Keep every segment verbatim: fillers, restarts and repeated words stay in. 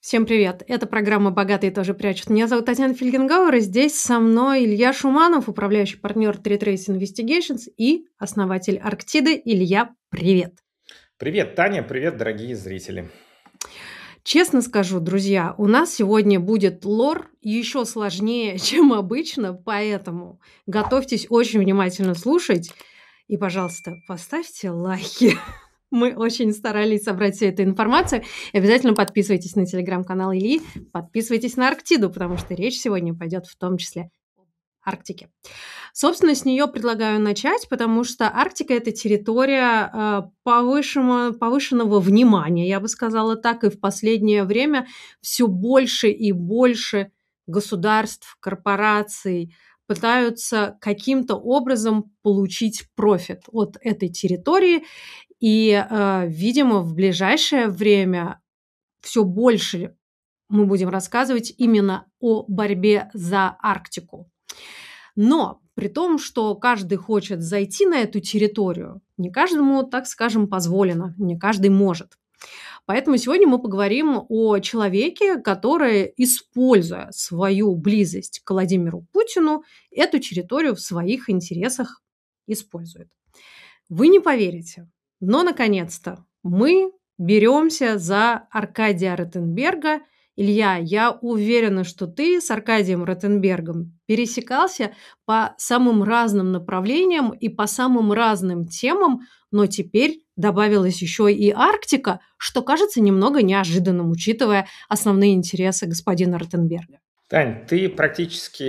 Всем привет! Это программа «Богатые тоже прячут». Меня зовут Татьяна Фельгенгауэр, и здесь со мной Илья Шуманов, управляющий партнер три Trace Investigations и основатель Арктиды. Илья, привет! Привет, Таня, привет, дорогие зрители. Честно скажу, друзья, у нас сегодня будет лор еще сложнее, чем обычно, поэтому готовьтесь очень внимательно слушать и, пожалуйста, поставьте лайки. Мы очень старались собрать всю эту информацию. И обязательно подписывайтесь на телеграм-канал Ильи, подписывайтесь на Арктиду, потому что речь сегодня пойдет в том числе об Арктике. Собственно, с нее предлагаю начать, потому что Арктика– это территория э, повышенного, повышенного внимания, я бы сказала так, и в последнее время все больше и больше государств, корпораций пытаются каким-то образом получить профит от этой территории. И, э, видимо, в ближайшее время все больше мы будем рассказывать именно о борьбе за Арктику. Но при том, что каждый хочет зайти на эту территорию, не каждому, так скажем, позволено, не каждый может. Поэтому сегодня мы поговорим о человеке, который, используя свою близость к Владимиру Путину, эту территорию в своих интересах использует. Вы не поверите, но, наконец-то, мы беремся за Аркадия Ротенберга. Илья, я уверена, что ты с Аркадием Ротенбергом пересекался по самым разным направлениям и по самым разным темам, но теперь добавилась еще и Арктика, что кажется немного неожиданным, учитывая основные интересы господина Ротенберга. Тань, ты практически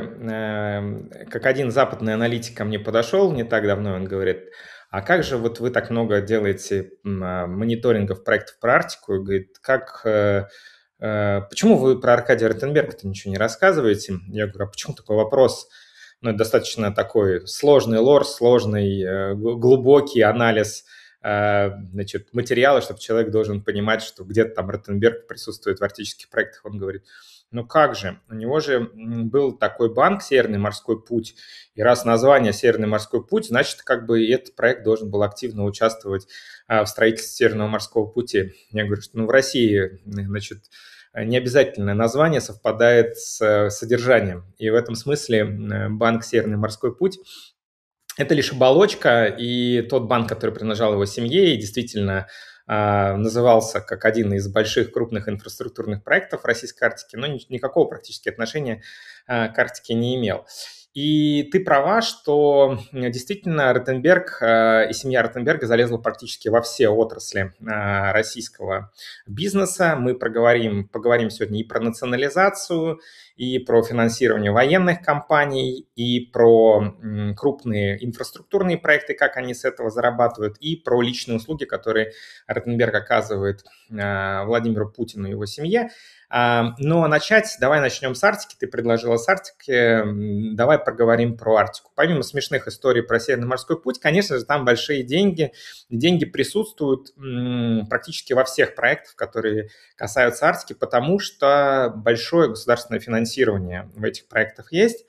э, как один западный аналитик ко мне подошел не так давно, он говорит, а как же вот вы так много делаете м, мониторингов проектов про Арктику? И говорит, как, э, э, почему вы про Аркадия Ротенберга-то ничего не рассказываете? Я говорю, а почему такой вопрос? Ну, это достаточно такой сложный лор, сложный, э, глубокий анализ э, значит, материала, чтобы человек должен понимать, что где-то там Ротенберг присутствует в арктических проектах. Он говорит, ну как же, у него же был такой банк «Северный морской путь», и раз название «Северный морской путь», значит, как бы этот проект должен был активно участвовать а, в строительстве Северного морского пути. Я говорю, что ну, в России, значит, не обязательно название совпадает с содержанием, и в этом смысле банк «Северный морской путь» – это лишь оболочка, и тот банк, который принадлежал его семье, и действительно назывался как один из больших крупных инфраструктурных проектов российской Арктики, но никакого практически отношения к Арктике не имел. И ты права, что действительно Ротенберг и семья Ротенберга залезла практически во все отрасли российского бизнеса. Мы проговорим, поговорим сегодня и про национализацию, и про финансирование военных компаний, и про крупные инфраструктурные проекты, как они с этого зарабатывают, и про личные услуги, которые Ротенберг оказывает Владимиру Путину и его семье. Но начать, давай начнем с Арктики. Ты предложила с Арктики. Давай поговорим про Арктику. Помимо смешных историй про Северный морской путь, конечно же, там большие деньги. Деньги присутствуют практически во всех проектах, которые касаются Арктики, потому что большое государственное финансирование в этих проектах есть.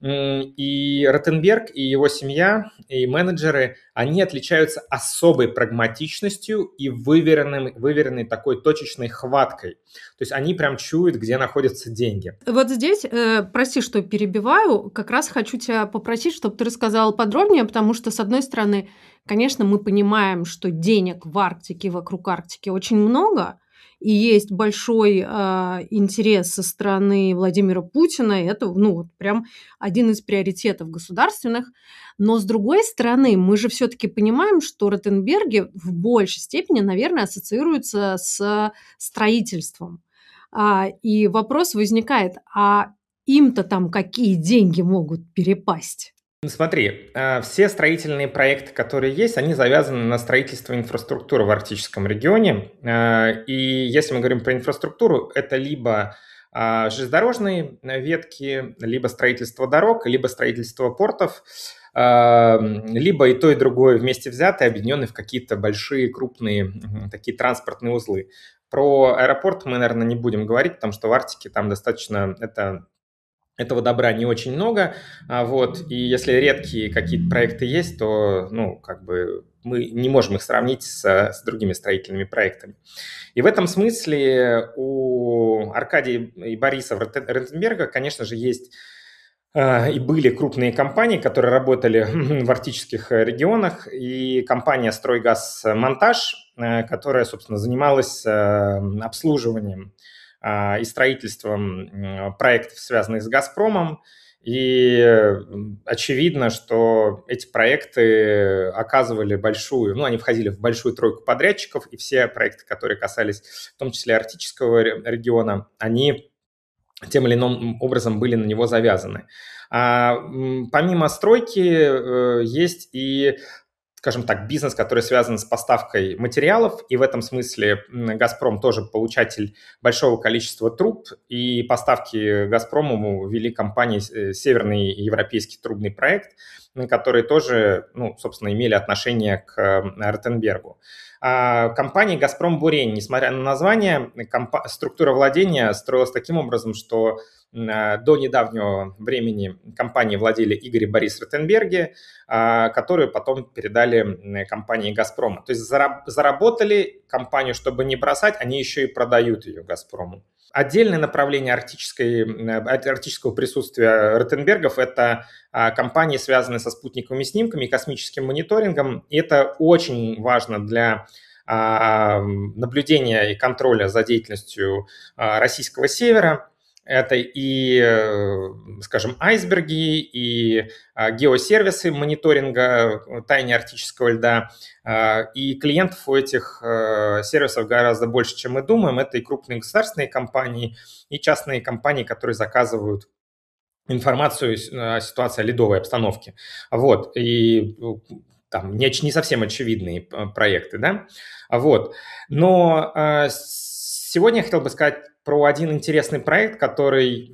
И Ротенберг, и его семья, и менеджеры, они отличаются особой прагматичностью и выверенным, выверенной такой точечной хваткой. То есть они прям чуют, где находятся деньги. Вот здесь, э, прости, что перебиваю, как раз хочу тебя попросить, чтобы ты рассказал подробнее, потому что, с одной стороны, конечно, мы понимаем, что денег в Арктике, вокруг Арктики очень много, и есть большой э, интерес со стороны Владимира Путина, и это, ну, вот прям один из приоритетов государственных. Но, с другой стороны, мы же все-таки понимаем, что Ротенберги в большей степени, наверное, ассоциируются с строительством. А, и вопрос возникает, а им-то там какие деньги могут перепасть? Ну, смотри, все строительные проекты, которые есть, они завязаны на строительство инфраструктуры в арктическом регионе. И если мы говорим про инфраструктуру, это либо железнодорожные ветки, либо строительство дорог, либо строительство портов, либо и то, и другое вместе взятые, объединенные в какие-то большие, крупные такие транспортные узлы. Про аэропорт мы, наверное, не будем говорить, потому что в Арктике там достаточно это... Этого добра не очень много, вот, и если редкие какие-то проекты есть, то, ну, как бы мы не можем их сравнить с, с другими строительными проектами. И в этом смысле у Аркадия и Бориса Ротенберга, конечно же, есть и были крупные компании, которые работали в арктических регионах, и компания «Стройгазмонтаж», которая, собственно, занималась обслуживанием и строительством проектов, связанных с «Газпромом». И очевидно, что эти проекты оказывали большую, ну, они входили в большую тройку подрядчиков, и все проекты, которые касались в том числе арктического региона, они тем или иным образом были на него завязаны. А, помимо стройки э, есть и, скажем так, бизнес, который связан с поставкой материалов, и в этом смысле «Газпром» тоже получатель большого количества труб, и поставки «Газпрому» вели компании «Северный европейский трубный проект», которые тоже, ну, собственно, имели отношение к Ротенбергу. А компания «Газпром Бурень», несмотря на название, компа- структура владения строилась таким образом, что до недавнего времени компанией владели Игорь и Борис Ротенберги, которые потом передали компании «Газпрома». То есть заработали компанию, чтобы не бросать, они еще и продают ее «Газпрому». Отдельное направление арктической, арктического присутствия Ротенбергов – это компании, связанные со спутниковыми снимками и космическим мониторингом. И это очень важно для наблюдения и контроля за деятельностью российского севера. Это и, скажем, айсберги, и геосервисы мониторинга тайны арктического льда. И клиентов у этих сервисов гораздо больше, чем мы думаем. Это и крупные государственные компании, и частные компании, которые заказывают информацию о ситуации, о ледовой обстановке. Вот. И там не, не совсем очевидные проекты, да? Вот. Но сегодня я хотел бы сказать про один интересный проект, который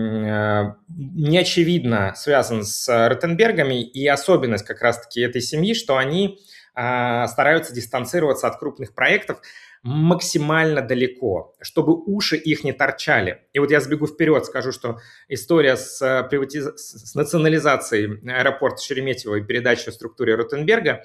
неочевидно связан с Ротенбергами, и особенность как раз-таки этой семьи, что они стараются дистанцироваться от крупных проектов максимально далеко, чтобы уши их не торчали. И вот я сбегу вперед, скажу, что история с, приватиз... с национализацией аэропорта Шереметьево и передачей в структуре Ротенберга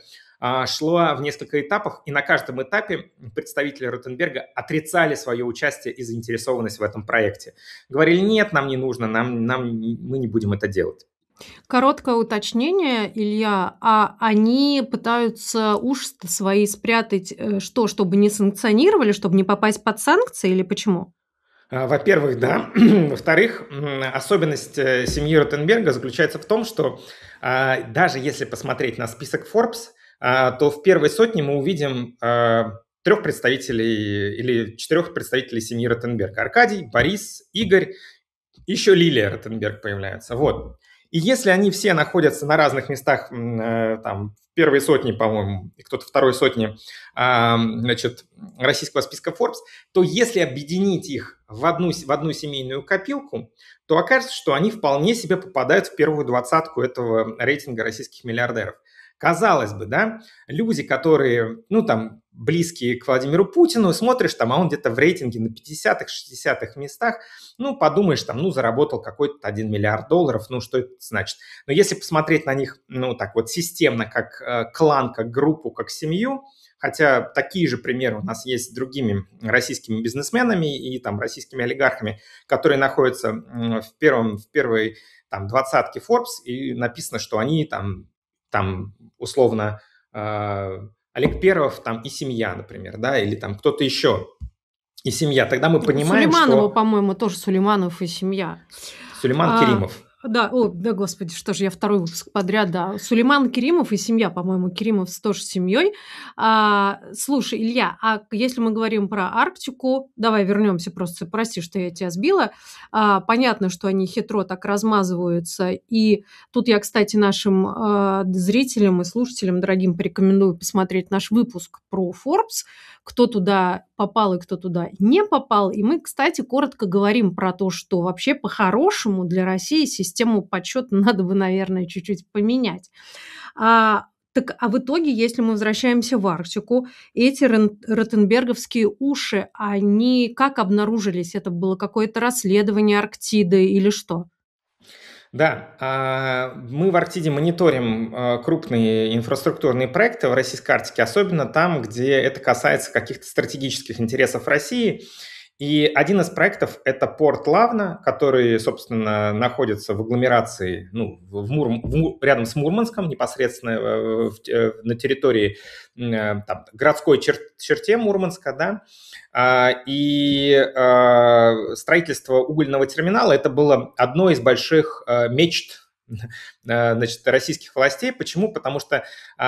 шла в несколько этапов, и на каждом этапе представители Ротенберга отрицали свое участие и заинтересованность в этом проекте. Говорили: нет, нам не нужно, нам, нам, мы не будем это делать. Короткое уточнение, Илья, а они пытаются уши свои спрятать, что, чтобы не санкционировали, чтобы не попасть под санкции, или почему? Во-первых, да. Во-вторых, особенность семьи Ротенберга заключается в том, что даже если посмотреть на список Forbes, то в первой сотне мы увидим трех представителей или четырех представителей семьи Ротенберга. Аркадий, Борис, Игорь, еще Лилия Ротенберг появляется. Вот. И если они все находятся на разных местах, там, в первой сотне, по-моему, и кто-то второй сотни, значит, российского списка Forbes, то если объединить их в одну, в одну семейную копилку, то окажется, что они вполне себе попадают в первую двадцатку этого рейтинга российских миллиардеров. Казалось бы, да, люди, которые, ну, там, близкие к Владимиру Путину, смотришь там, а он где-то в рейтинге на пятидесятых, шестидесятых местах, ну, подумаешь, там, ну, заработал какой-то один миллиард долларов, ну, что это значит? Но если посмотреть на них, ну, так вот, системно, как э, клан, как группу, как семью, хотя такие же примеры у нас есть с другими российскими бизнесменами и, там, российскими олигархами, которые находятся в, первом, в первой, там, двадцатке Forbes, и написано, что они, там, там, условно, э, Олег Перов там и семья, например, да, или там кто-то еще и семья. Тогда мы понимаем, Сулейманова, что... по-моему, тоже Сулейманов и семья. Сулейман А, Керимов. Да, о, да, господи, что же я второй выпуск подряд, да. Сулейман Керимов и семья, по-моему, Керимов тоже с семьей. А, слушай, Илья, а если мы говорим про Арктику, давай вернемся просто, прости, что я тебя сбила. А, понятно, что они хитро так размазываются, и тут я, кстати, нашим а, зрителям и слушателям дорогим порекомендую посмотреть наш выпуск про Forbes, кто туда попал и кто туда не попал. И мы, кстати, коротко говорим про то, что вообще по-хорошему для России систему подсчета надо бы, наверное, чуть-чуть поменять. А, так, а в итоге, если мы возвращаемся в Арктику, эти ротенберговские уши, они как обнаружились? Это было какое-то расследование Арктиды или что? Да, а, мы в Арктиде мониторим а, крупные инфраструктурные проекты в Российской Арктике, особенно там, где это касается каких-то стратегических интересов России. И один из проектов — это порт Лавна, который, собственно, находится в агломерации, ну, в Мур- в Му- рядом с Мурманском, непосредственно э, в те- э, на территории э, там, городской чер- черте Мурманска, да. А, И а, строительство угольного терминала — это было одно из больших а, мечт а, значит, российских властей. Почему? Потому что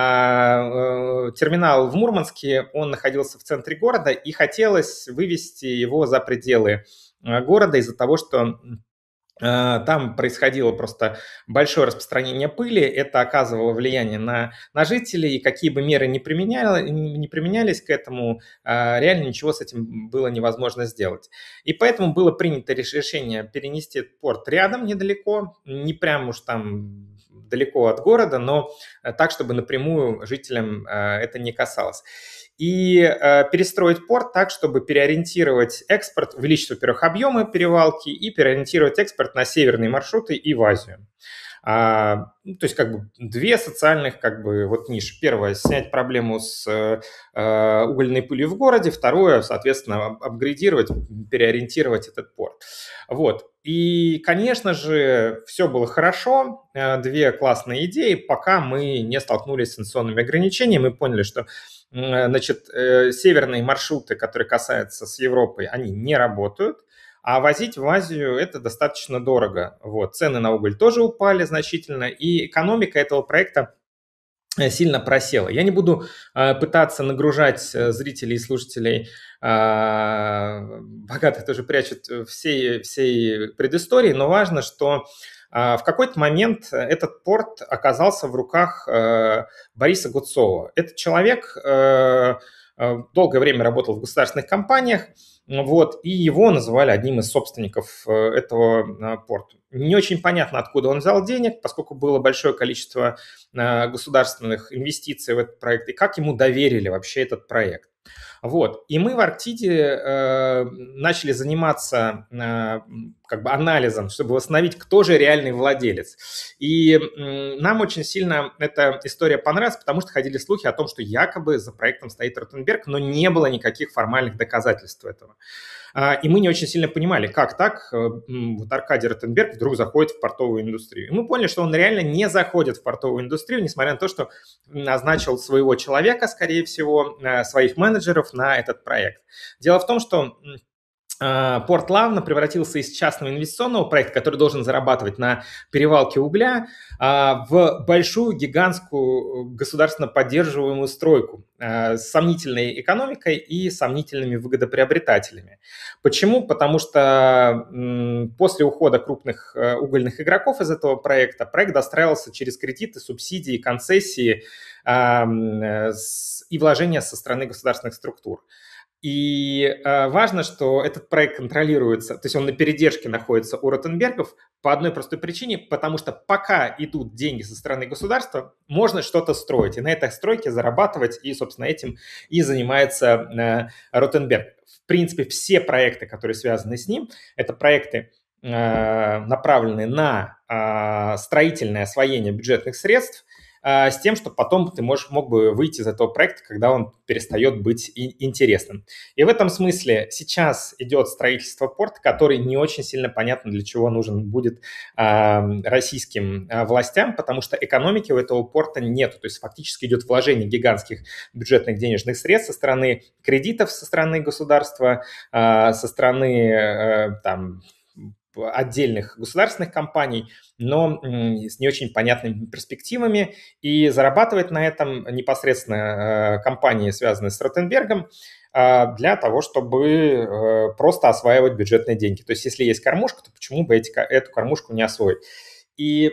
а, э, терминал в Мурманске, он находился в центре города, и хотелось вывести его за пределы а, города из-за того, что а, там происходило просто большое распространение пыли, это оказывало влияние на, на жителей, и какие бы меры не, применяли, не применялись к этому, а, реально ничего с этим было невозможно сделать. И поэтому было принято реш- решение перенести этот порт рядом, недалеко, не прям уж там далеко от города, но э, так, чтобы напрямую жителям э, это не касалось. И э, перестроить порт так, чтобы переориентировать экспорт, увеличить, во-первых, объемы перевалки и переориентировать экспорт на северные маршруты и в Азию. А, ну, то есть как бы две социальных как бы вот ниши. Первое — снять проблему с э, угольной пылью в городе. Второе — соответственно, ап- апгрейдировать, переориентировать этот порт. Вот. И, конечно же, все было хорошо, э, две классные идеи, пока мы не столкнулись с санкционными ограничениями, мы поняли, что м, значит, э, северные маршруты, которые касаются с Европой, они не работают, а возить в Азию это достаточно дорого. Вот. Цены на уголь тоже упали значительно, и экономика этого проекта э, сильно просела. Я не буду э, пытаться нагружать э, зрителей и слушателей, а, богатые тоже прячут всей, всей предыстории, но важно, что а, в какой-то момент этот порт оказался в руках э, Бориса Гудцова. Этот человек э, э, долгое время работал в государственных компаниях, вот, и его называли одним из собственников э, этого э, порта. Не очень понятно, откуда он взял денег, поскольку было большое количество э, государственных инвестиций в этот проект, и как ему доверили вообще этот проект. Вот. И мы в Арктиде э, начали заниматься э, как бы анализом, чтобы восстановить, кто же реальный владелец. И м, нам очень сильно эта история понравилась, потому что ходили слухи о том, что якобы за проектом стоит Ротенберг, но не было никаких формальных доказательств этого. А, И мы не очень сильно понимали, как так э, м, вот Аркадий Ротенберг вдруг заходит в портовую индустрию. И мы поняли, что он реально не заходит в портовую индустрию, несмотря на то, что назначил своего человека, скорее всего, э, своих менеджеров на этот проект. Дело в том, что м, а, Порт Лавна превратился из частного инвестиционного проекта, который должен зарабатывать на перевалке угля, а, в большую гигантскую государственно поддерживаемую стройку а, с сомнительной экономикой и сомнительными выгодоприобретателями. Почему? Потому что м, после ухода крупных э, угольных игроков из этого проекта проект достраивался через кредиты, субсидии, концессии а, м, э, с- и вложения со стороны государственных структур. И э, важно, что этот проект контролируется, то есть он на передержке находится у Ротенбергов по одной простой причине, потому что пока идут деньги со стороны государства, можно что-то строить, и на этой стройке зарабатывать, и, собственно, этим и занимается э, Ротенберг. В принципе, все проекты, которые связаны с ним, это проекты, э, направленные на э, строительное освоение бюджетных средств, а, с тем, что потом ты можешь, мог бы выйти из этого проекта, когда он перестает быть и- интересным. И в этом смысле сейчас идет строительство порта, который не очень сильно понятно, для чего нужен будет а, российским а, властям, потому что экономики у этого порта нет. То есть фактически идет вложение гигантских бюджетных денежных средств со стороны кредитов, со стороны государства, а, со стороны э, там, отдельных государственных компаний, но с не очень понятными перспективами. И зарабатывать на этом непосредственно э, компании, связанные с Ротенбергом, э, для того, чтобы э, просто осваивать бюджетные деньги. То есть если есть кормушка, то почему бы эти, эту кормушку не освоить? И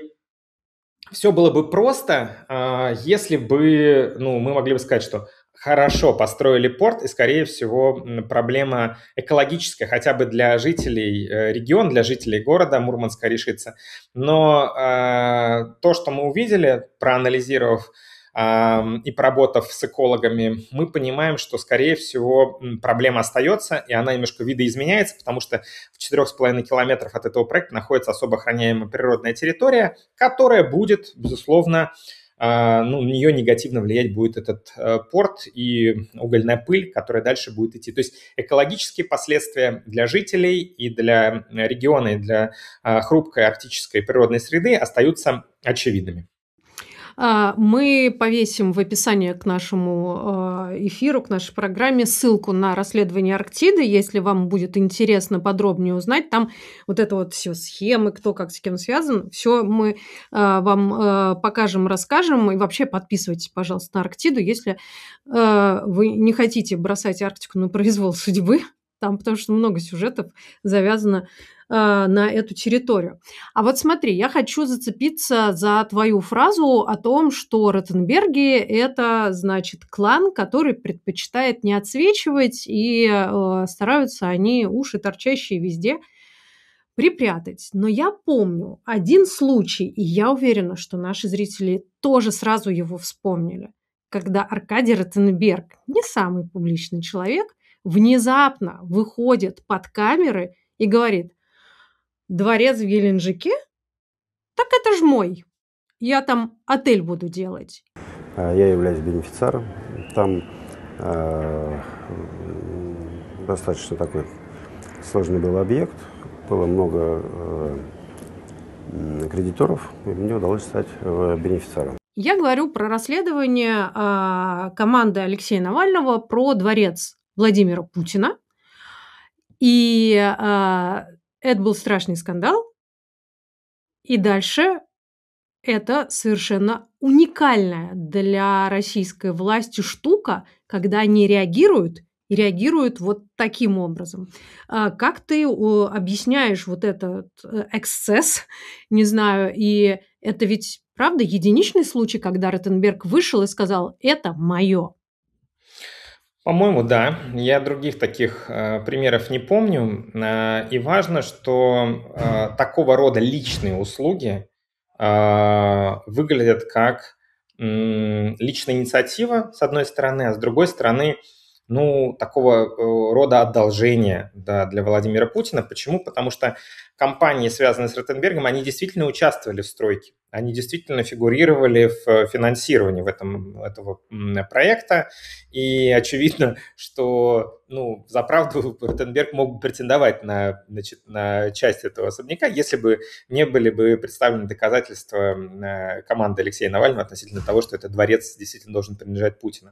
все было бы просто, а, если бы, ну, мы могли бы сказать, что хорошо, построили порт, и, скорее всего, м, проблема экологическая хотя бы для жителей э, региона, для жителей города Мурманска решится. Но а, то, что мы увидели, проанализировав и поработав с экологами, мы понимаем, что, скорее всего, проблема остается, и она немножко видоизменяется, потому что в четырёх с половиной километрах от этого проекта находится особо охраняемая природная территория, которая будет, безусловно, ну, на нее негативно влиять будет этот порт и угольная пыль, которая дальше будет идти. То есть экологические последствия для жителей и для региона, и для хрупкой арктической природной среды остаются очевидными. Мы повесим в описании к нашему эфиру, к нашей программе ссылку на расследование Арктиды, если вам будет интересно подробнее узнать. Там вот это вот все схемы, кто как с кем связан, все мы вам покажем, расскажем. И вообще подписывайтесь, пожалуйста, на Арктиду, если вы не хотите бросать Арктику на произвол судьбы, там, потому что много сюжетов завязано на эту территорию. А вот смотри, я хочу зацепиться за твою фразу о том, что Ротенберги – это, значит, клан, который предпочитает не отсвечивать, и э, стараются они уши, торчащие везде, припрятать. Но я помню один случай, и я уверена, что наши зрители тоже сразу его вспомнили, когда Аркадий Ротенберг, не самый публичный человек, внезапно выходит под камеры и говорит: дворец в Геленджике? Так это ж мой. Я там отель буду делать. Я являюсь бенефициаром. Там э, достаточно такой сложный был объект. Было много э, кредиторов, и мне удалось стать э, бенефициаром. Я говорю про расследование э, команды Алексея Навального про дворец Владимира Путина. И э, это был страшный скандал. И дальше это совершенно уникальная для российской власти штука, когда они реагируют, и реагируют вот таким образом. Как ты объясняешь вот этот эксцесс, не знаю, и это ведь, правда, единичный случай, когда Ротенберг вышел и сказал: это мое? По-моему, да. Я других таких э, примеров не помню. Э, и важно, что э, такого рода личные услуги э, выглядят как э, личная инициатива, с одной стороны, а с другой стороны, ну, такого э, рода одолжение, да, для Владимира Путина. Почему? Потому что компании, связанные с Ротенбергом, они действительно участвовали в стройке, они действительно фигурировали в финансировании в этом, этого проекта, и очевидно, что, ну, за правду Ротенберг мог бы претендовать на, значит, на часть этого особняка, если бы не были бы представлены доказательства команды Алексея Навального относительно того, что этот дворец действительно должен принадлежать Путину.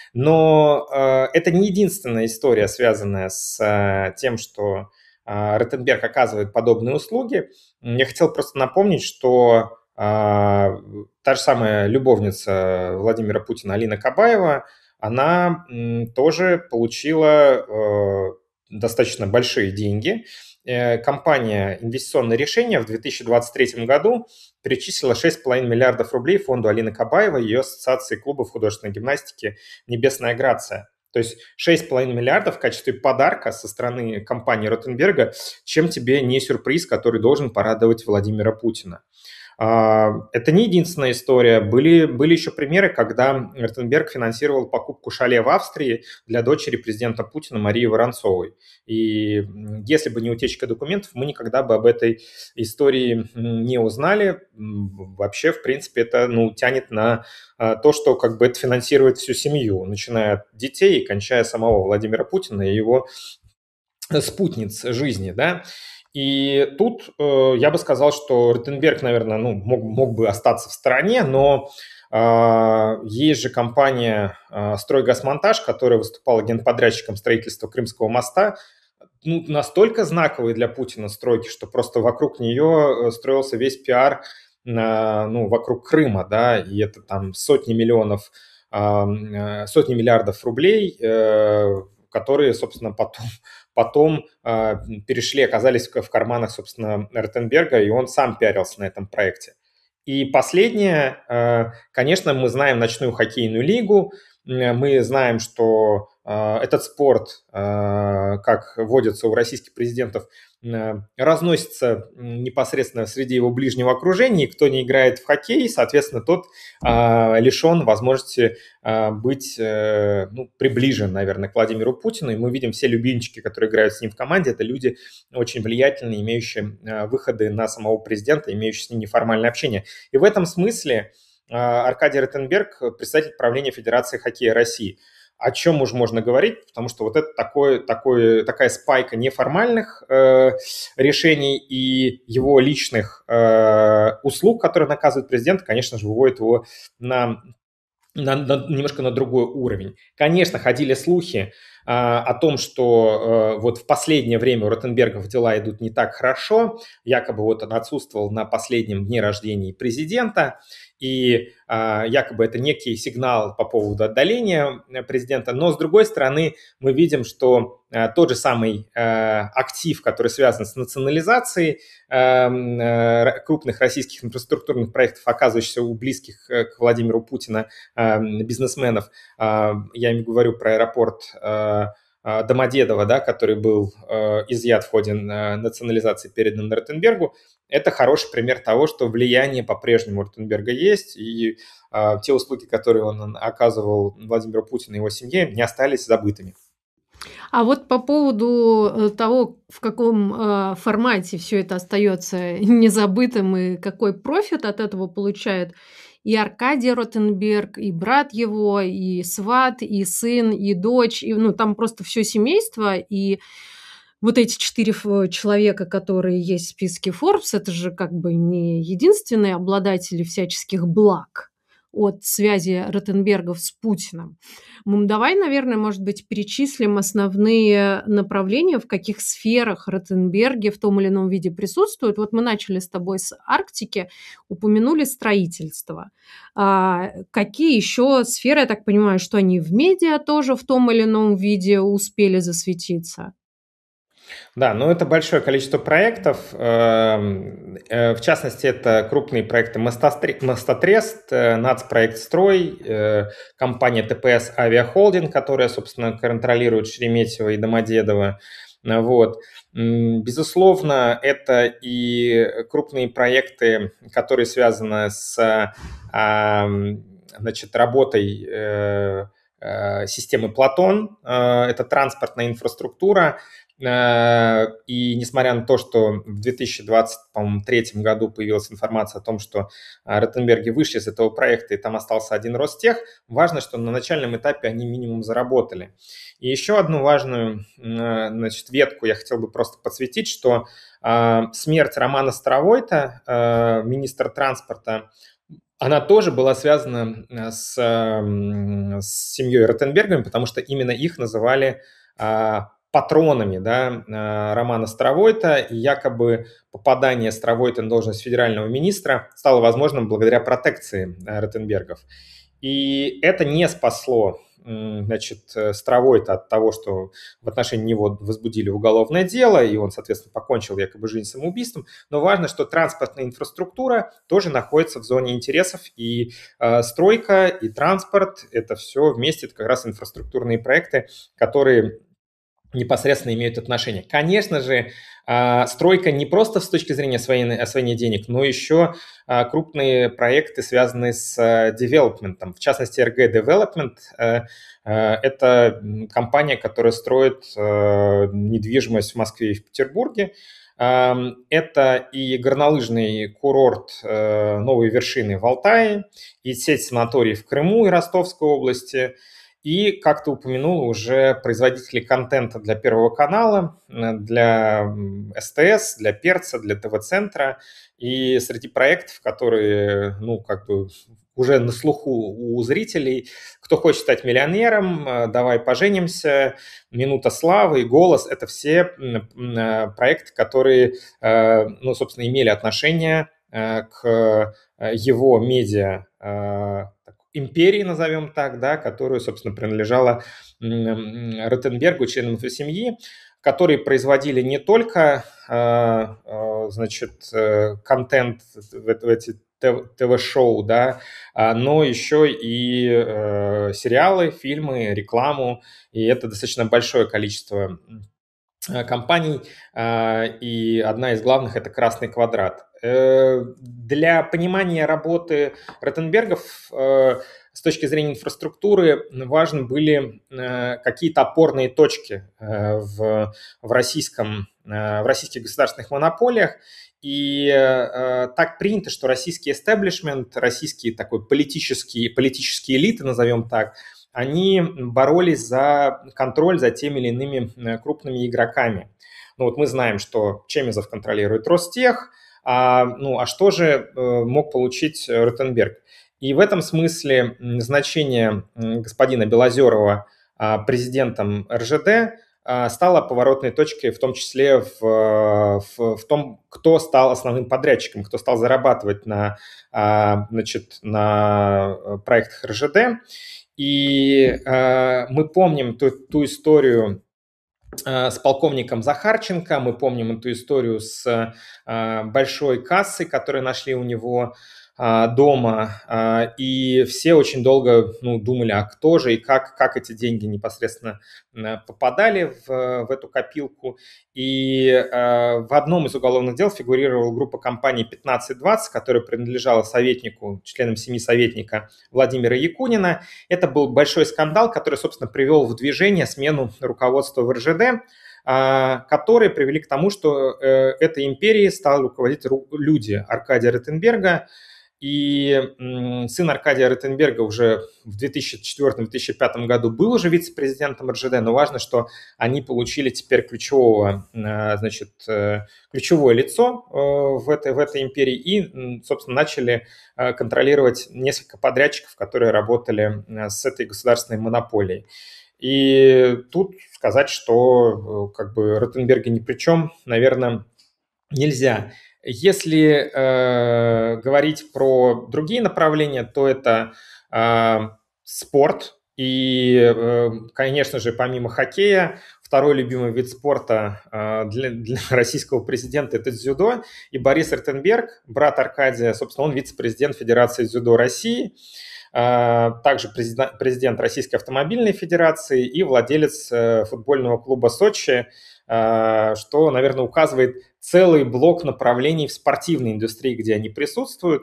Но э, это не единственная история, связанная с э, тем, что э, Ротенберг оказывает подобные услуги. Я хотел просто напомнить, что э, та же самая любовница Владимира Путина Алина Кабаева, она э, тоже получила э, достаточно большие деньги. Э, компания «Инвестиционные решения» в две тысячи двадцать третьем году перечислила шесть с половиной миллиардов рублей фонду Алины Кабаевой и ее ассоциации клубов художественной гимнастики «Небесная Грация». То есть шесть с половиной миллиардов в качестве подарка со стороны компании Ротенберга, чем тебе не сюрприз, который должен порадовать Владимира Путина. Это не единственная история. Были, были еще примеры, когда Ротенберг финансировал покупку шале в Австрии для дочери президента Путина Марии Воронцовой. И если бы не утечка документов, мы никогда бы об этой истории не узнали. Вообще, в принципе, это, ну, тянет на то, что как бы это финансирует всю семью, начиная от детей и кончая самого Владимира Путина и его спутниц жизни, да. И тут э, я бы сказал, что Ротенберг, наверное, ну, мог, мог бы остаться в стороне, но э, есть же компания э, «Стройгазмонтаж», которая выступала генподрядчиком строительства Крымского моста, ну, настолько знаковой для Путина стройки, что просто вокруг нее строился весь пиар, э, ну, вокруг Крыма, да, и это там сотни миллионов, э, сотни миллиардов рублей, э, которые, собственно, потом... Потом э, перешли, оказались в карманах, собственно, Ротенберга, и он сам пиарился на этом проекте. И последнее, э, конечно, мы знаем ночную хоккейную лигу, мы знаем, что этот спорт, как водится у российских президентов, разносится непосредственно среди его ближнего окружения, и кто не играет в хоккей, соответственно, тот лишен возможности быть, ну, приближен, наверное, к Владимиру Путину, и мы видим все любимчики, которые играют с ним в команде, это люди очень влиятельные, имеющие выходы на самого президента, имеющие с ним неформальное общение. И в этом смысле Аркадий Ротенберг, председатель правления Федерации хоккея России. О чем уж можно говорить, потому что вот это такое, такое, такая спайка неформальных э, решений и его личных э, услуг, которые наказывает президент, конечно же, выводит его на, на, на немножко на другой уровень. Конечно, ходили слухи э, о том, что э, вот в последнее время у Ротенбергов дела идут не так хорошо, якобы вот он отсутствовал на последнем дне рождения президента, и а, якобы это некий сигнал по поводу отдаления президента. Но, с другой стороны, мы видим, что а, тот же самый а, актив, который связан с национализацией а, а, крупных российских инфраструктурных проектов, оказывающихся у близких к Владимиру Путину а, бизнесменов, а, я не говорю про аэропорт а, Домодедово, да, который был э, изъят в ходе э, национализации, передан Ротенбергу, это хороший пример того, что влияние по-прежнему Ротенберга есть, и э, те услуги, которые он оказывал Владимиру Путину и его семье, не остались забытыми. А вот по поводу того, в каком э, формате все это остается незабытым и какой профит от этого получает и Аркадий Ротенберг, и брат его, и сват, и сын, и дочь, и, ну, там просто все семейство, и вот эти четыре человека, которые есть в списке Forbes, это же как бы не единственные обладатели всяческих благ от связи Ротенбергов с Путиным. Давай, наверное, может быть, перечислим основные направления, в каких сферах Ротенберги в том или ином виде присутствуют. Вот мы начали с тобой с Арктики, упомянули строительство. А какие еще сферы, я так понимаю, что они в медиа тоже в том или ином виде успели засветиться? Да, ну это большое количество проектов. В частности, это крупные проекты «Мостотрест», «Нацпроект Строй», компания тэ пэ эс «Авиахолдинг», которая, собственно, контролирует Шереметьево и Домодедово. Вот. Безусловно, это и крупные проекты, которые связаны с, значит, работой системы «Платон». Это транспортная инфраструктура. И несмотря на то, что в две тысячи двадцать третьем году появилась информация о том, что Ротенберги вышли из этого проекта и там остался один Ростех, важно, что на начальном этапе они минимум заработали. И еще одну важную, значит, ветку я хотел бы просто подсветить, что смерть Романа Старовойта, министра транспорта, она тоже была связана с, с семьей Ротенбергами, потому что именно их называли патронами, да, Романа Старовойта, и якобы попадание Старовойта на должность федерального министра стало возможным благодаря протекции Ротенбергов. И это не спасло, значит, Старовойта от того, что в отношении него возбудили уголовное дело, и он, соответственно, покончил якобы жизнь самоубийством. Но важно, что транспортная инфраструктура тоже находится в зоне интересов, и э, стройка, и транспорт – это все вместе, это как раз инфраструктурные проекты, которые непосредственно имеют отношение. Конечно же, стройка не просто с точки зрения освоения, освоения денег, но еще крупные проекты, связанные с девелопментом. В частности, эр джи Development – это компания, которая строит недвижимость в Москве и в Петербурге. Это и горнолыжный курорт «Новые вершины» в Алтае, и сеть санаториев в Крыму и Ростовской области. И, как ты упомянул, уже производители контента для Первого канала, для эс тэ эс, для Перца, для тэ вэ-центра. И среди проектов, которые, ну, как бы уже на слуху у зрителей, «Кто хочет стать миллионером», «Давай поженимся», «Минута славы», «Голос» — это все проекты, которые, ну, собственно, имели отношение к его медиа империи, назовем так, да, которую, собственно, принадлежала Ротенбергу, членам его семьи, которые производили не только, значит, контент в эти ТВ-шоу, да, но еще и э, сериалы, фильмы, рекламу, и это достаточно большое количество компаний, и одна из главных – это «Красный квадрат». Для понимания работы Ротенбергов с точки зрения инфраструктуры важны были какие-то опорные точки в, в, российском, в российских государственных монополиях. И э, так принято, что российский эстеблишмент, российские такой политические, политические элиты, назовем так, они боролись за контроль за теми или иными крупными игроками. Ну вот мы знаем, что Чемезов контролирует Ростех, а, ну, а что же э, мог получить Ротенберг? И в этом смысле назначение господина Белозерова э, президентом эр жэ дэ стала поворотной точкой, в том числе в, в, в том, кто стал основным подрядчиком, кто стал зарабатывать на, значит, на проектах эр жэ дэ. И мы помним ту, ту историю с полковником Захарченко, мы помним эту историю с большой кассой, которую нашли у него дома, и все очень долго ну, думали, а кто же и как, как эти деньги непосредственно попадали в, в эту копилку. И в одном из уголовных дел фигурировала группа компаний пятнадцать двадцать, которая принадлежала советнику, членам семьи советника Владимира Якунина. Это был большой скандал, который, собственно, привел в движение смену руководства в эр жэ дэ, которые привели к тому, что этой империей стали руководить люди Аркадия Ротенберга. И сын Аркадия Ротенберга уже в две тысячи четвёртом - две тысячи пятом году был уже вице-президентом эр жэ дэ, но важно, что они получили теперь ключевого, значит, ключевое лицо в этой, в этой империи и, собственно, начали контролировать несколько подрядчиков, которые работали с этой государственной монополией. И тут сказать, что как бы Ротенберги ни при чем, наверное, нельзя. Если э, говорить про другие направления, то это э, спорт. И, э, конечно же, помимо хоккея, второй любимый вид спорта э, для, для российского президента – это дзюдо. И Борис Ротенберг, брат Аркадия, собственно, он вице-президент Федерации дзюдо России, э, также президент, президент Российской автомобильной федерации и владелец э, футбольного клуба «Сочи», э, что, наверное, указывает целый блок направлений в спортивной индустрии, где они присутствуют,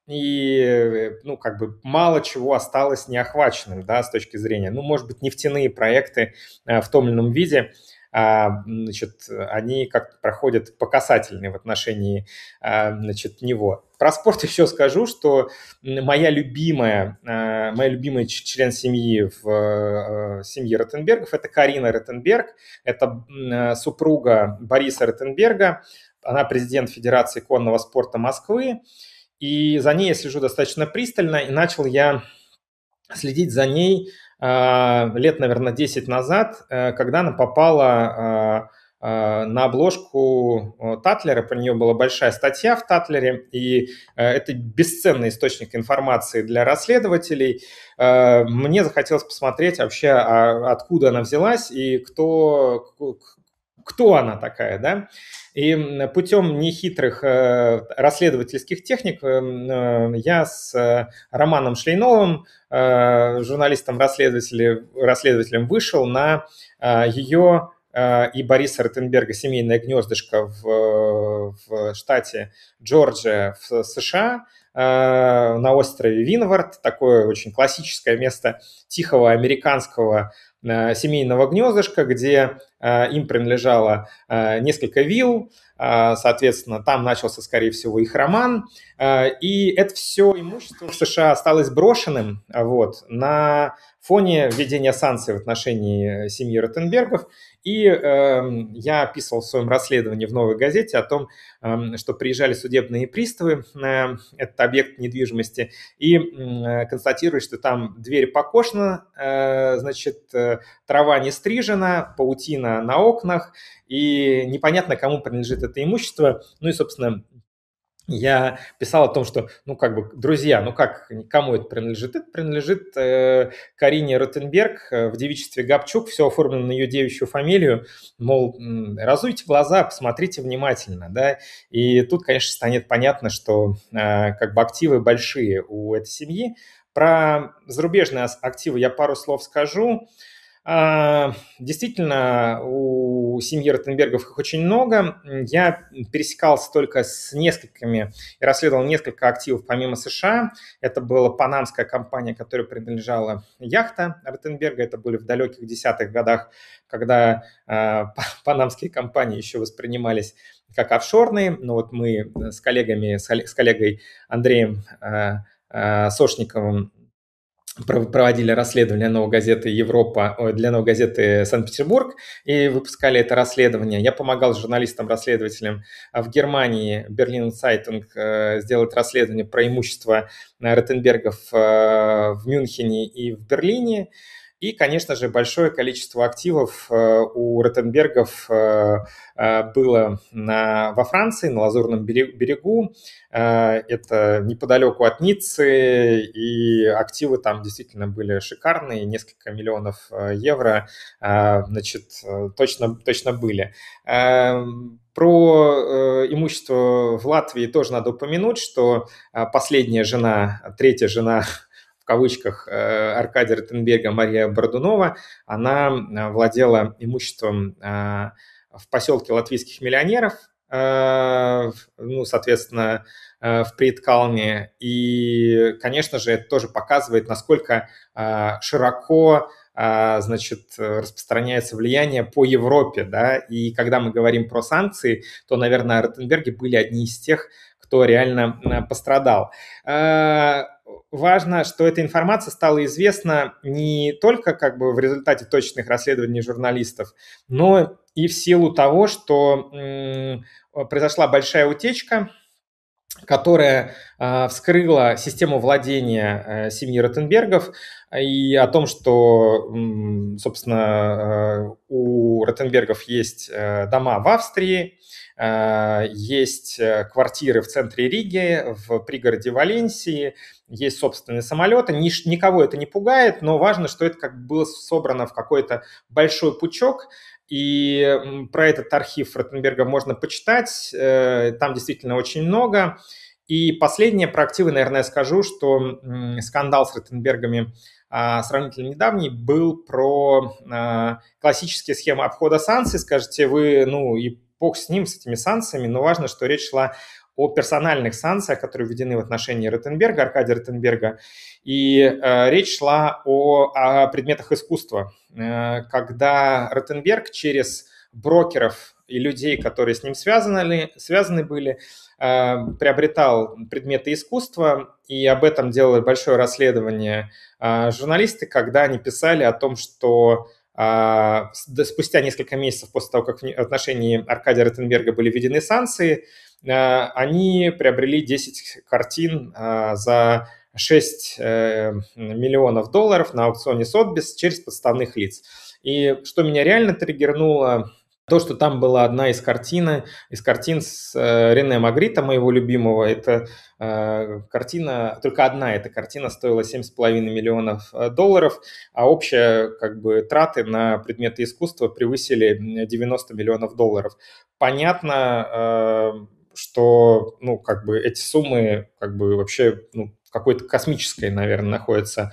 и, ну, как бы мало чего осталось неохваченным, да, с точки зрения, ну, может быть, нефтяные проекты в том или ином виде, значит, они как-то проходят по касательной в отношении, значит, него. Про спорт еще скажу, что моя любимая, моя любимая член семьи в семье Ротенбергов – это Карина Ротенберг, это супруга Бориса Ротенберга, она президент Федерации конного спорта Москвы, и за ней я слежу достаточно пристально, и начал я следить за ней лет, наверное, десять назад, когда она попала на обложку Татлера, про нее была большая статья в Татлере, и это бесценный источник информации для расследователей. Мне захотелось посмотреть вообще, откуда она взялась и кто, кто она такая, да. И путем нехитрых расследовательских техник я с Романом Шлейновым, журналистом-расследователем, расследователем, вышел на ее и Бориса Ротенберга семейное гнездышко в, в штате Джорджия в США, на острове Винвард, такое очень классическое место тихого американского семейного гнездышка, где им принадлежало несколько вилл, соответственно, там начался, скорее всего, их роман, и это все имущество в США осталось брошенным вот, на фоне введения санкций в отношении семьи Ротенбергов. И э, я описывал в своем расследовании в «Новой газете» о том, э, что приезжали судебные приставы на этот объект недвижимости и э, констатируют, что там дверь покошена, э, значит, э, трава не стрижена, паутина на окнах, и непонятно, кому принадлежит это имущество. Ну и, собственно, я писал о том, что, ну, как бы, друзья, ну, как, кому это принадлежит? Это принадлежит э, Карине Ротенберг э, в девичестве Габчук, все оформлено на ее девичью фамилию, мол, м, разуйте глаза, посмотрите внимательно, да, и тут, конечно, станет понятно, что э, как бы активы большие у этой семьи. Про зарубежные ас- активы я пару слов скажу. А, Действительно, у семьи Ротенбергов их очень много. Я пересекался только с несколькими и расследовал несколько активов помимо США. Это была панамская компания, которой принадлежала яхта Ротенберга. Это были в далеких десятых годах, когда а, панамские компании еще воспринимались как офшорные. Но вот мы с коллегами, с с коллегой Андреем а, а, Сошниковым проводили расследование для «Новой газеты Европа», для «Новой газеты Санкт-Петербург» и выпускали это расследование. Я помогал журналистам-расследователям в Германии, Берлин Цайтунг, сделать расследование про имущество Ротенбергов в Мюнхене и в Берлине. И, конечно же, большое количество активов у Ротенбергов было на, во Франции, на Лазурном берегу. Это неподалеку от Ниццы, и активы там действительно были шикарные, несколько миллионов евро, значит, точно, точно были. Про имущество в Латвии тоже надо упомянуть, что последняя жена, третья жена в кавычках Аркадия Ротенберга, Мария Бородунова, она владела имуществом в поселке латвийских миллионеров, ну, соответственно, в Приткалне. И, конечно же, это тоже показывает, насколько широко, значит, распространяется влияние по Европе, да, и когда мы говорим про санкции, то, наверное, Ротенберги были одни из тех, кто реально пострадал. Важно, что эта информация стала известна не только как бы в результате точных расследований журналистов, но и в силу того, что м, произошла большая утечка, которая э, вскрыла систему владения э, семьи Ротенбергов и о том, что, м, собственно, э, у Ротенбергов есть э, дома в Австрии, э, есть квартиры в центре Риги, в пригороде Валенсии, есть собственные самолеты. Ниш, никого это не пугает, но важно, что это как бы было собрано в какой-то большой пучок. И про этот архив Ротенберга можно почитать, там действительно очень много. И последнее про активы, наверное, скажу, что скандал с Ротенбергами сравнительно недавний был про классические схемы обхода санкций. Скажете вы, ну и бог с ним, с этими санкциями, но важно, что речь шла о персональных санкциях, которые введены в отношении Ротенберга, Аркадия Ротенберга. И э, речь шла о, о предметах искусства, э, когда Ротенберг через брокеров и людей, которые с ним связаны, связаны были, э, приобретал предметы искусства, и об этом делали большое расследование э, журналисты, когда они писали о том, что э, спустя несколько месяцев после того, как в отношении Аркадия Ротенберга были введены санкции, они приобрели десять картин за шесть миллионов долларов на аукционе Сотбис через подставных лиц. И что меня реально триггернуло, то, что там была одна из картин, из картин с Рене Магрита, моего любимого. Это э, картина, только одна эта картина стоила семь с половиной миллионов долларов, а общая как бы траты на предметы искусства превысили девяносто миллионов долларов. Понятно, э, что, ну, как бы эти суммы, как бы вообще, ну, в какой-то космической, наверное, находятся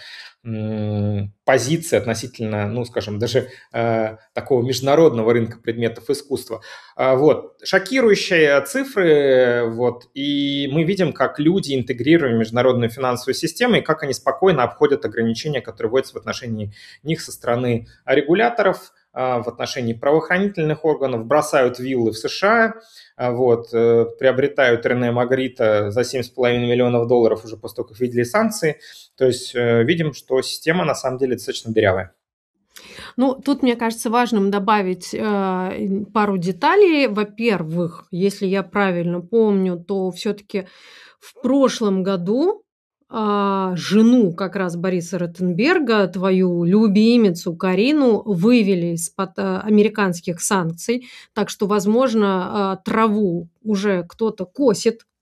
м- позиции относительно, ну, скажем, даже э, такого международного рынка предметов искусства. А, вот, шокирующие цифры, вот, и мы видим, как люди интегрируют в международную финансовую систему и как они спокойно обходят ограничения, которые вводятся в отношении них со стороны регуляторов, в отношении правоохранительных органов, бросают виллы в США, вот, приобретают Рене Магрита за семь с половиной миллионов долларов уже после того, как видели санкции. То есть видим, что система на самом деле достаточно дырявая. Ну, тут, мне кажется, важным добавить э, пару деталей. Во-первых, если я правильно помню, то все-таки в прошлом году а, жену как раз Бориса Ротенберга, твою любимицу Карину, вывели из-под а, американских санкций. Так что, возможно, а, траву уже кто-то косит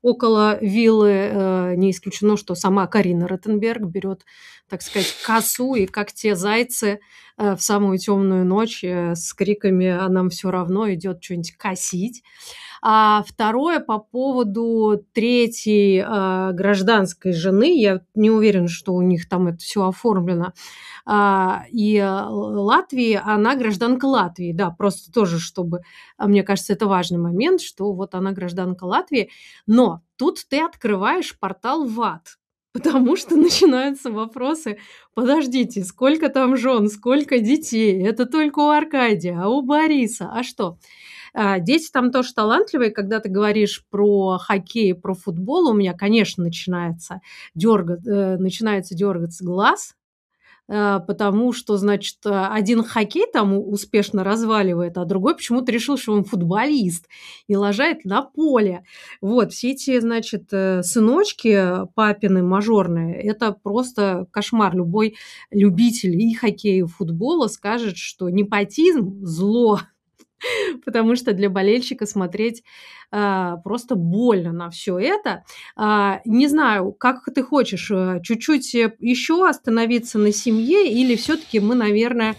около виллы, э, не исключено, что сама Карина Ротенберг берет, так сказать, косу и, как те зайцы, э, в самую темную ночь э, с криками «а нам все равно» идет что-нибудь косить. А второе по поводу третьей а, гражданской жены. Я не уверена, что у них там это все оформлено. А, и а, Латвии, она гражданка Латвии. Да, просто тоже, чтобы, а, мне кажется, это важный момент, что вот она гражданка Латвии. Но тут ты открываешь портал в ад. Потому что начинаются вопросы: подождите, сколько там жен, сколько детей? Это только у Аркадия, а у Бориса? А что? А, дети там тоже талантливые. Когда ты говоришь про хоккей, про футбол, у меня, конечно, начинается дёрга э, начинается дергаться глаз, э, потому что, значит, э, один хоккей там у успешно разваливает, а другой почему-то решил, что он футболист и лажает на поле. Вот, все эти, значит, э, сыночки папины мажорные — это просто кошмар. Любой любитель и хоккея, и футбола скажет, что непотизм — зло. Потому что для болельщика смотреть, а, просто больно на все это. А, не знаю, как ты хочешь, э, чуть-чуть, э, еще остановиться на семье или все таки мы, наверное,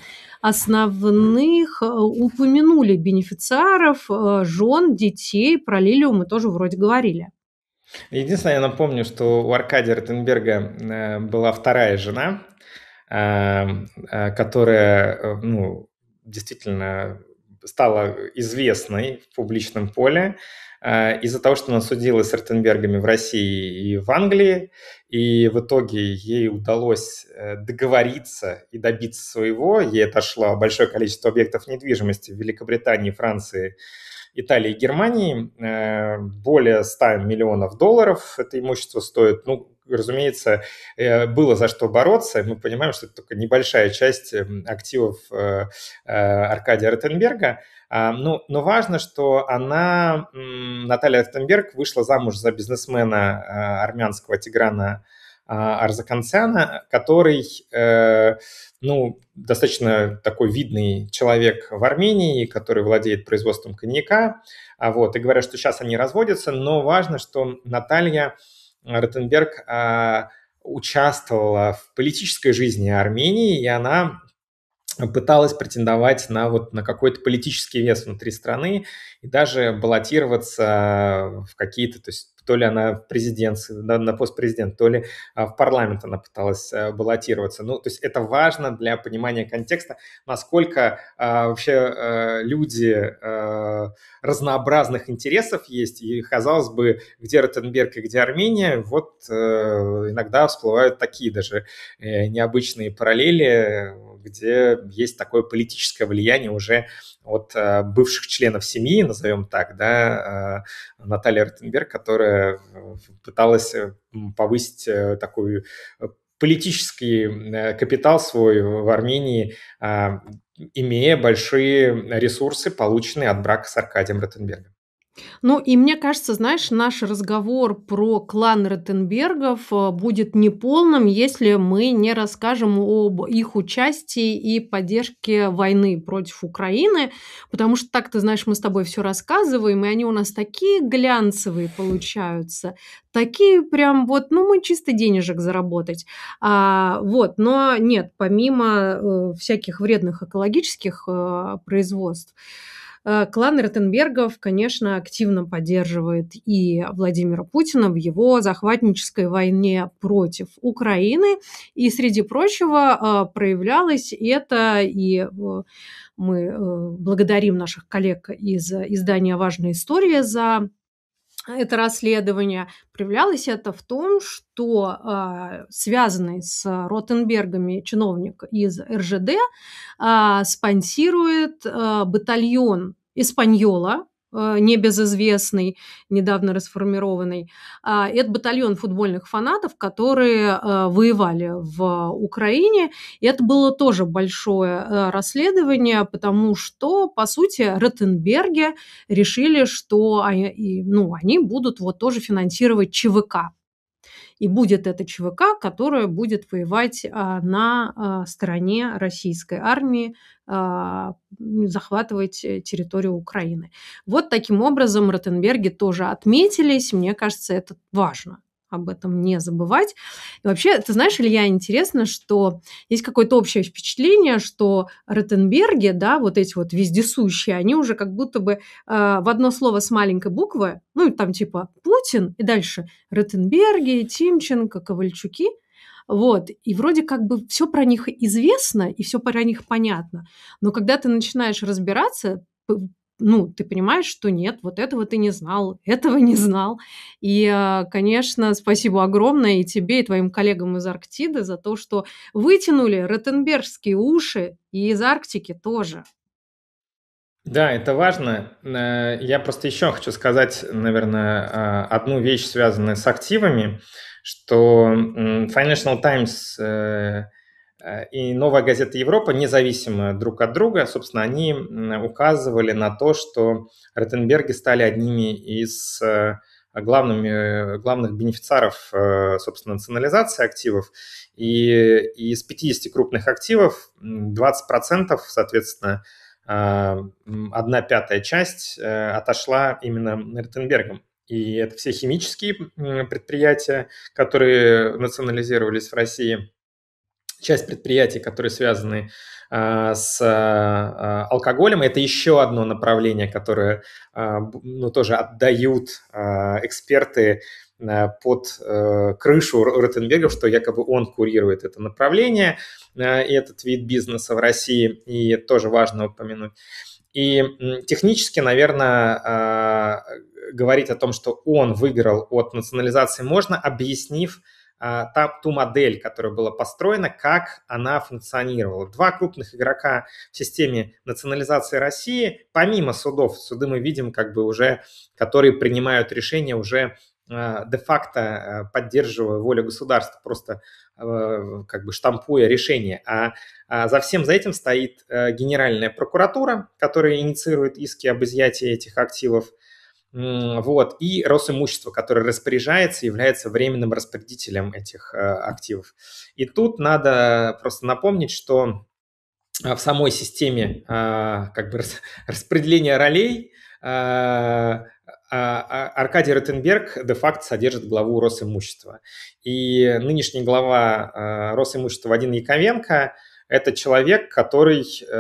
основных, э, упомянули бенефициаров, э, жен, детей. Про Лилию мы тоже вроде говорили. Единственное, я напомню, что у Аркадия Ротенберга э, была вторая жена, э, э, которая, э, ну, действительно стала известной в публичном поле э, из-за того, что она судилась с Ротенбергами в России и в Англии, и в итоге ей удалось э, договориться и добиться своего. Ей отошло большое количество объектов недвижимости в Великобритании, Франции, Италии и Германии. Э, более ста миллионов долларов это имущество стоит. Ну, разумеется, э, было за что бороться. Мы понимаем, что это только небольшая часть э, активов э, э, Аркадия Ротенберга. А, ну, но важно, что она, м, Наталья Ротенберг, вышла замуж за бизнесмена э, армянского Тиграна э, Арзакансяна, который, э, ну, достаточно такой видный человек в Армении, который владеет производством коньяка. А вот, и говорят, что сейчас они разводятся, но важно, что Наталья Ротенберг а, участвовала в политической жизни Армении, и она пыталась претендовать на, вот, на какой-то политический вес внутри страны и даже баллотироваться в какие-то, то есть то ли она в президенции, на, на пост президента, то ли а, в парламент она пыталась а, баллотироваться. Ну, то есть это важно для понимания контекста, насколько а, вообще а, люди а, разнообразных интересов есть. И, казалось бы, где Ротенберг и где Армения, вот а, иногда всплывают такие даже а, необычные параллели, где есть такое политическое влияние уже от э, бывших членов семьи, назовем так, да, э, Наталья Ротенберг, которая пыталась повысить э, такой политический э, капитал свой в Армении, э, имея большие ресурсы, полученные от брака с Аркадием Ротенбергом. Ну, и мне кажется, знаешь, наш разговор про клан Ротенбергов э, будет неполным, если мы не расскажем об их участии и поддержке войны против Украины, потому что так, ты знаешь, мы с тобой все рассказываем, и они у нас такие глянцевые получаются, такие прям вот, ну, мы чисто денежек заработать. А, вот, но нет, помимо э, всяких вредных экологических э, производств, Э, клан Ротенбергов, конечно, активно поддерживает и Владимира Путина в его захватнической войне против Украины. И, среди прочего, э, проявлялось это, и э, мы э, благодарим наших коллег из издания «Важная история» за это расследование. Проявлялось это в том, что а, связанный с Ротенбергами чиновник из эр жэ дэ а, спонсирует а, батальон «Эспаньола», а, небезызвестный, недавно расформированный. А, это батальон футбольных фанатов, которые а, воевали в Украине. И это было тоже большое а, расследование, потому что, по сути, Ротенберги решили, что они, ну, они будут вот тоже финансировать ЧВК. и будет это ЧВК, которое будет воевать а, на а, стороне российской армии, а, захватывать э, территорию Украины. Вот таким образом Ротенберги тоже отметились. Мне кажется, это важно об этом не забывать. И вообще, ты знаешь, Илья, интересно, что есть какое-то общее впечатление, что Ротенберги, да, вот эти вот вездесущие, они уже как будто бы э, в одно слово с маленькой буквы, ну, там типа Путин, и дальше Ротенберги, Тимченко, Ковальчуки, вот, и вроде как бы все про них известно, и все про них понятно, но когда ты начинаешь разбираться, п- ну, ты понимаешь, что нет, вот этого ты не знал, этого не знал. И, а, конечно, спасибо огромное и тебе, и твоим коллегам из Арктиды за то, что вытянули ротенбергские уши и из Арктики тоже. Да, это важно. Э, Я просто еще хочу сказать, наверное, а, одну вещь, связанную с активами, что м, Financial Times э, э, и Новая газета Европа, независимо друг от друга, собственно, они м, указывали на то, что Ротенберги стали одними из э, главными, главных бенефициаров, э, собственно, национализации активов. И из пятидесяти крупных активов м, двадцать процентов, соответственно, а, м, одна пятая часть э, отошла именно Ротенбергам. И это все химические м, предприятия, которые национализировались в России, часть предприятий, которые связаны а, с а, алкоголем. Это еще одно направление, которое а, б- ну, тоже отдают а, эксперты а, под э, крышу Ро- Ротенбергов, что якобы он курирует это направление а, и этот вид бизнеса в России, и это тоже важно упомянуть. И м, технически, наверное, а, говорить о том, что он выиграл от национализации, можно, объяснив а, та, ту модель, которая была построена, как она функционировала. Два крупных игрока в системе национализации России, помимо судов, суды мы видим как бы уже, которые принимают решения уже а, де-факто а, поддерживая волю государства, просто а, как бы штампуя решение. А а за всем за этим стоит э, Генеральная прокуратура, которая инициирует иски об изъятии этих активов. М, Вот, и Росимущество, которое распоряжается, является временным распорядителем этих э, активов. И тут надо просто напомнить, что а, в самой системе а, как бы рас- распределения ролей а, а, а, Аркадий Ротенберг де-факто содержит главу Росимущества. И нынешний глава а, Росимущества Вадим Яковенко – это человек, который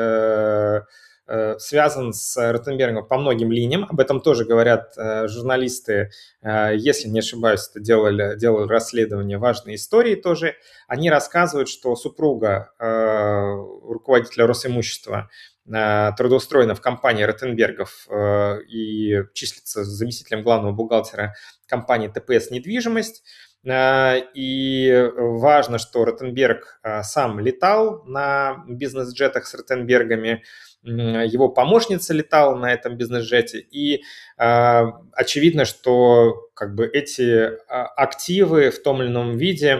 э, э, связан с Ротенбергом по многим линиям. Об этом тоже говорят э, журналисты, э, если не ошибаюсь, это делали, делали расследование важной истории тоже. Они рассказывают, что супруга э, руководителя Росимущества э, трудоустроена в компании Ротенбергов э, и числится заместителем главного бухгалтера компании ТПС «Недвижимость». Э, И важно, что Ротенберг э, сам летал на бизнес-джетах с Ротенбергами, м, его помощница летала на этом бизнес-джете, и э, очевидно, что как бы эти а, активы в том или ином виде,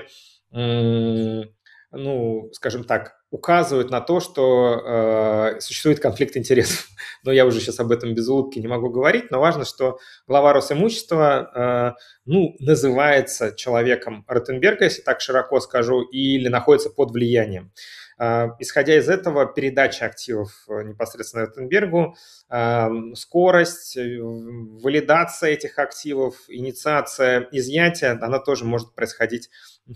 м, ну, скажем так, указывают на то, что э, существует конфликт интересов. Но я уже сейчас об этом без улыбки не могу говорить, но важно, что глава Росимущества, э, ну, называется человеком Ротенберга, если так широко скажу, или находится под влиянием. Э, Исходя из этого, передача активов э, непосредственно Ротенбергу, э, скорость, э, валидация этих активов, инициация изъятия, она тоже может происходить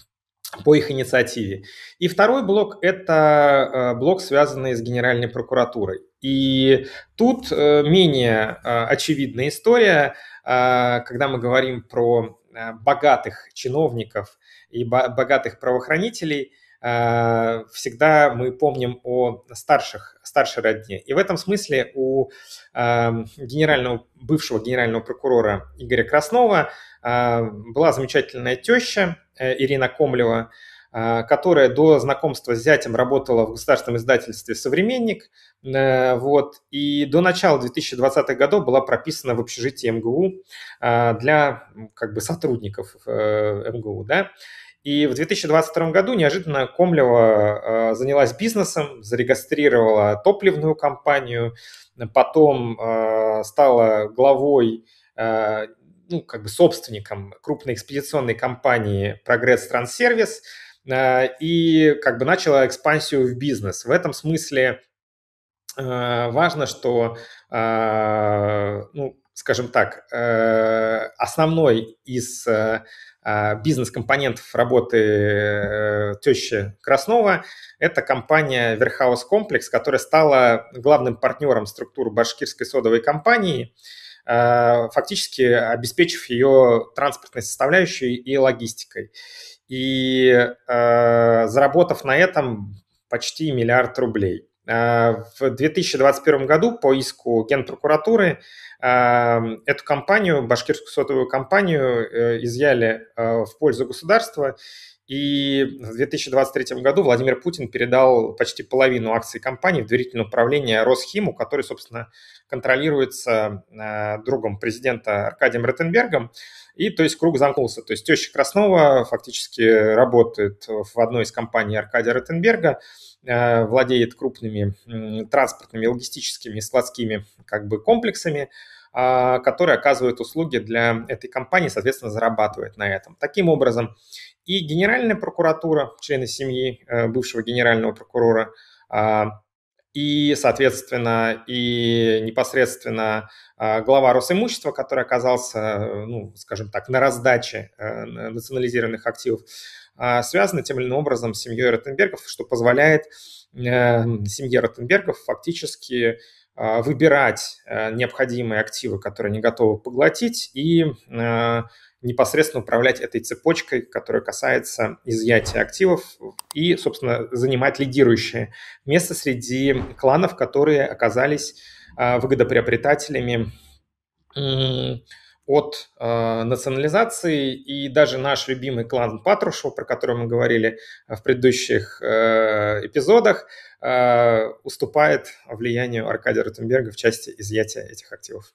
по их инициативе. И второй блок – это э, блок, связанный с Генеральной прокуратурой. И тут э, менее э, очевидная история, э, когда мы говорим про э, богатых чиновников и бо- богатых правоохранителей, э, всегда мы помним о старших, старшей родне. И в этом смысле у э, генерального, бывшего генерального прокурора Игоря Краснова э, была замечательная теща э, Ирина Комлева, э, которая до знакомства с зятем работала в государственном издательстве «Современник», э, вот, и до начала две тысячи двадцатых годов была прописана в общежитии МГУ э, для м, как бы сотрудников э, МГУ, да. И в две тысячи двадцать втором году неожиданно Комлева э, занялась бизнесом, зарегистрировала топливную компанию, потом э, стала главой э, ну, как бы собственником крупной экспедиционной компании «Прогресс Транссервис» и как бы начала экспансию в бизнес. В этом смысле важно, что, ну, скажем так, основной из бизнес-компонентов работы тещи Краснова – это компания Warehouse Complex, которая стала главным партнером структуры башкирской содовой компании, фактически обеспечив ее транспортной составляющей и логистикой. И заработав на этом почти миллиард рублей. В две тысячи двадцать первом году по иску Генпрокуратуры эту компанию, башкирскую сотовую компанию, изъяли в пользу государства. И в две тысячи двадцать третьем году Владимир Путин передал почти половину акций компании в доверительное управление Росхиму, который, собственно, контролируется другом президента Аркадием Ротенбергом. И, то есть, круг замкнулся. То есть теща Краснова фактически работает в одной из компаний Аркадия Ротенберга, владеет крупными транспортными, логистическими, складскими как бы комплексами, которые оказывают услуги для этой компании, соответственно, зарабатывает на этом. Таким образом, и Генеральная прокуратура, члены семьи бывшего генерального прокурора, и, соответственно, и непосредственно глава Росимущества, который оказался, ну, скажем так, на раздаче национализированных активов, связаны тем или иным образом с семьей Ротенбергов, что позволяет семье Ротенбергов фактически выбирать необходимые активы, которые они готовы поглотить, и непосредственно управлять этой цепочкой, которая касается изъятия активов, и, собственно, занимать лидирующее место среди кланов, которые оказались выгодоприобретателями от э, национализации, и даже наш любимый клан Патрушева, про который мы говорили в предыдущих э, эпизодах, э, уступает влиянию Аркадия Ротенберга в части изъятия этих активов.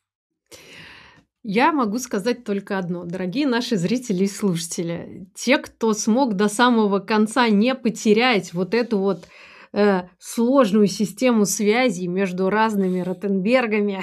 Я могу сказать только одно, дорогие наши зрители и слушатели. Те, кто смог до самого конца не потерять вот эту вот э, сложную систему связей между разными Ротенбергами,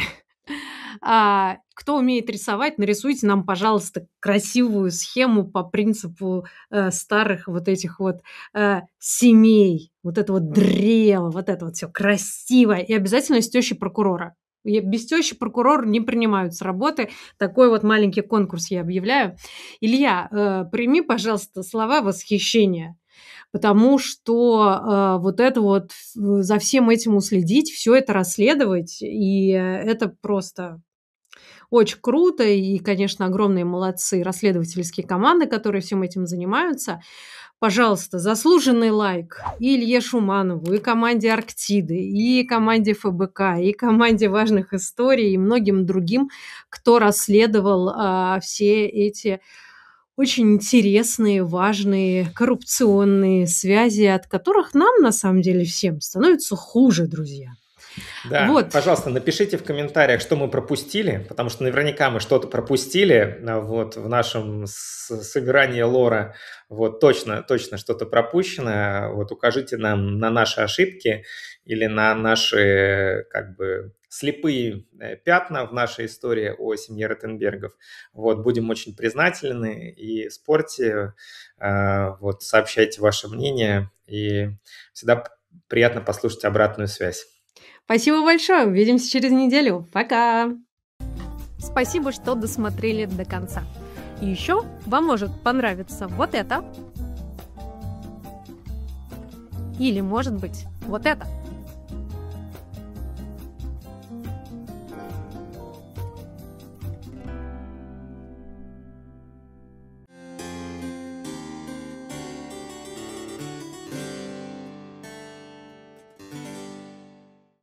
а, кто умеет рисовать, нарисуйте нам, пожалуйста, красивую схему по принципу э, старых вот этих вот э, семей, вот это вот древо, вот это вот все красивое. И обязательно с тещей прокурора. Я без тещи прокурор не принимают с работы. Такой вот маленький конкурс я объявляю. Илья, э, прими, пожалуйста, слова восхищения. Потому что э, вот это вот за всем этим уследить, все это расследовать, и это просто очень круто. И, конечно, огромные молодцы расследовательские команды, которые всем этим занимаются. Пожалуйста, заслуженный лайк и Илье Шуманову, и команде Арктиды, и команде эф бэ ка, и команде важных историй, и многим другим, кто расследовал а, все эти очень интересные, важные, коррупционные связи, от которых нам, на самом деле, всем становится хуже, друзья. Да, вот. Пожалуйста, напишите в комментариях, что мы пропустили, потому что наверняка мы что-то пропустили вот, в нашем собирании лора. Вот, точно, точно что-то пропущено. Вот, укажите нам на наши ошибки или на наши как бы слепые пятна в нашей истории о семье Ротенбергов. Вот, будем очень признательны, и спорьте, вот, сообщайте ваше мнение, и всегда приятно послушать обратную связь. Спасибо большое. Увидимся через неделю. Пока. Спасибо, что досмотрели до конца. И еще вам может понравиться вот это. Или, может быть, вот это.